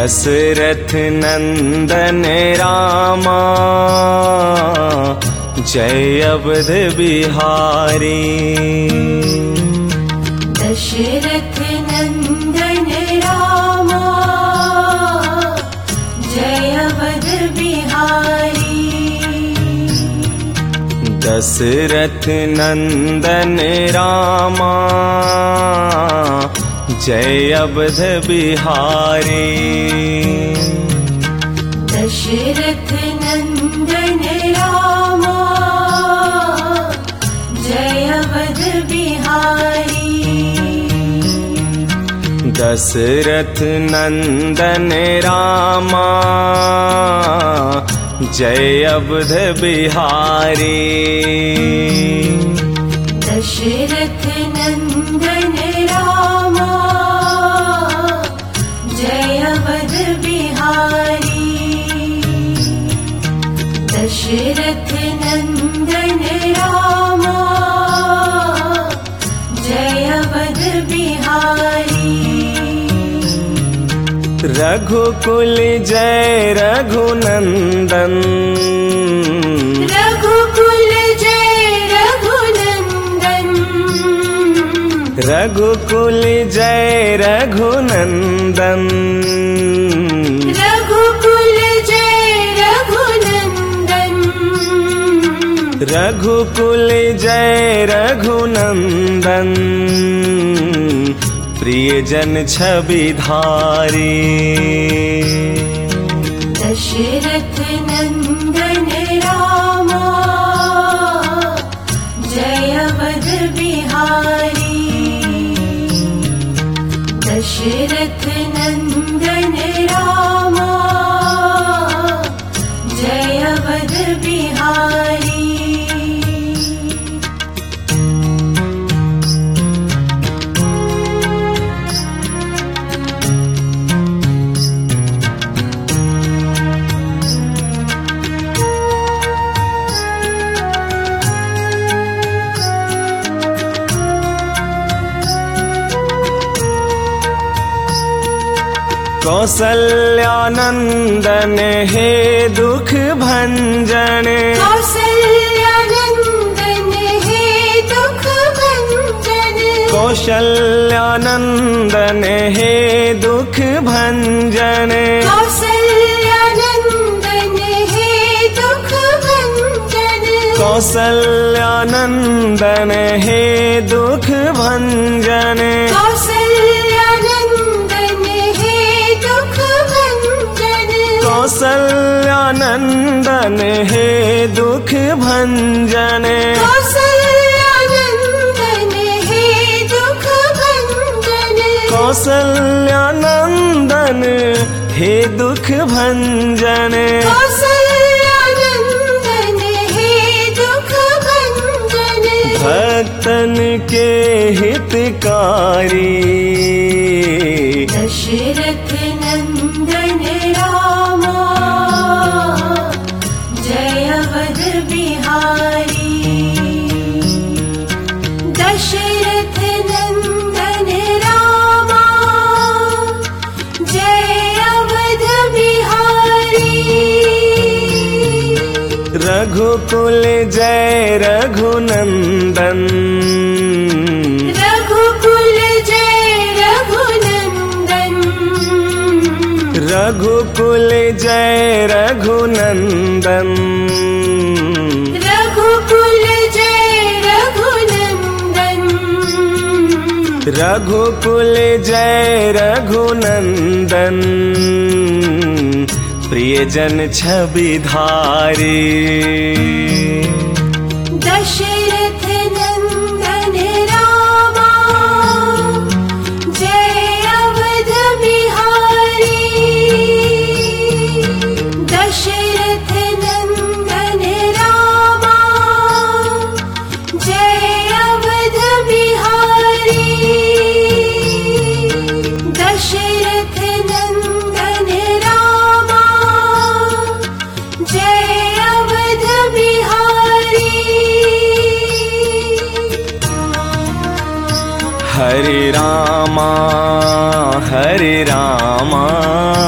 दशरथ नंदन रामा जय अवध बिहारी। दशरथ नंदन रामा जय अवध बिहारी। दशरथ नंदन रामा जय अवध बिहारी। दशरथ नंदन रामा जय अवध बिहारी। दशरथ नंदन रामा जय अवध बिहारी। दशरथ नंदन रामा जय अवध बिहारी। दशरथ नंदन रामा जय अवध बिहारी। रघुकुल जय रघुनंदन। रघुकुल जय रघुनंदन। रघुकुल जय रघुनंदन। रघुकुल जय रघुनंदन। रघुकुल जय रघुनंदन प्रियजन छविधारी। दशरथ नंदन रामा जय अवध बिहारी। दशरथ नंदन रामा जय अवध बिहारी। कौसल्यानंदन हे दुख भंजन। कौसल्यानंदन हे दुख भंजन। कौशल्यानंदन हे दुख भंजन। कौसल्यानंदन हे दुख भंजन। कौसल्यानंदन हे दुख भंजन। कौसल्यानंदन हे दुख भंजन। कौसल्यानंदन हे दुख भंजन। कौसल्यानंदन हे दुख भंजन। कौसल्यानंदन हे दुख भंजन। भक्तन के हितकारी। दशरथ नंदन रामा जय अवध बिहारी। दशरथ नंदन रामा जय अवध बिहारी। रघुकुल जय रघुनंदन। रघुकुल जय रघुनंदन। रघुकुल जय रघुनंदन। रघुकुल जय रघुनंदन। रघुकुल जय रघुनंदन प्रियजन छविधारी। दशरथ नंदन रामा जय अवध बिहारी। दशरथ नंदन रामा जय अवध बिहारी। दशरथ नंदन रामा जय अवध बिहारी। हरे रामा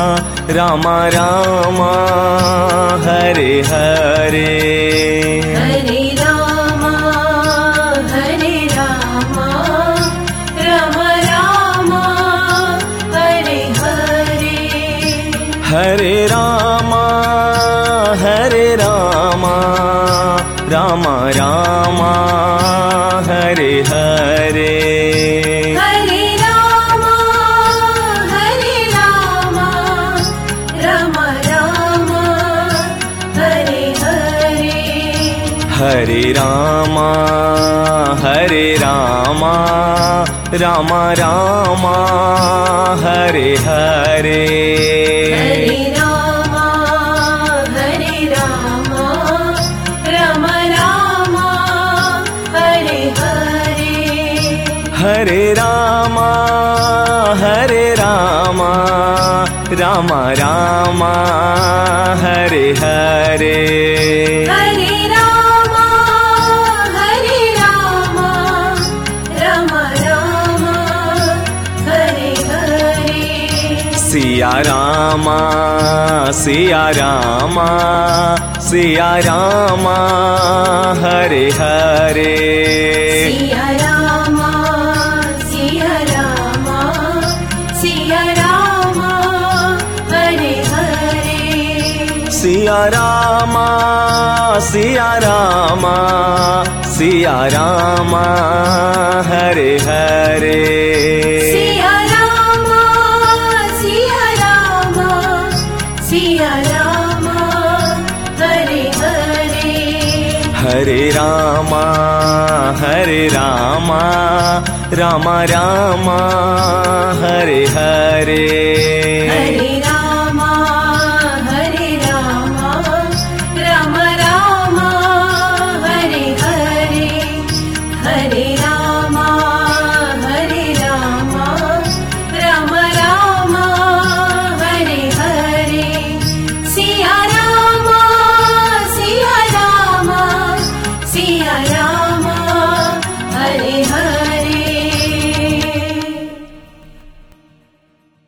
रामा रामा हरे हरे हरे रामा हरे रामा राम रामा हरे हरे हरे रामा हरे रामा रामा रामा हरे हरे हरे रामा हरे रामा राम रामा हरे हरे हरे रामा हरे रामा रामा रामा हरे हरे हरे रामा हरे रामा राम रामा हरे हरे हरे रामा हरे रामा रामा रामा हरे हरे हरे रामा हरे रामा राम रामा हरे हरे सिया रामा सिया रामा सिया रामा हरे हरे सिया रामा सिया रामा सिया रामा हरे हरे सिया रामा सिया रामा सिया रामा हरे हरे सिया रामा सिया रामा सिया रामा हरे हरे हरे रामा हरे रामा रामा रामा हरे हरे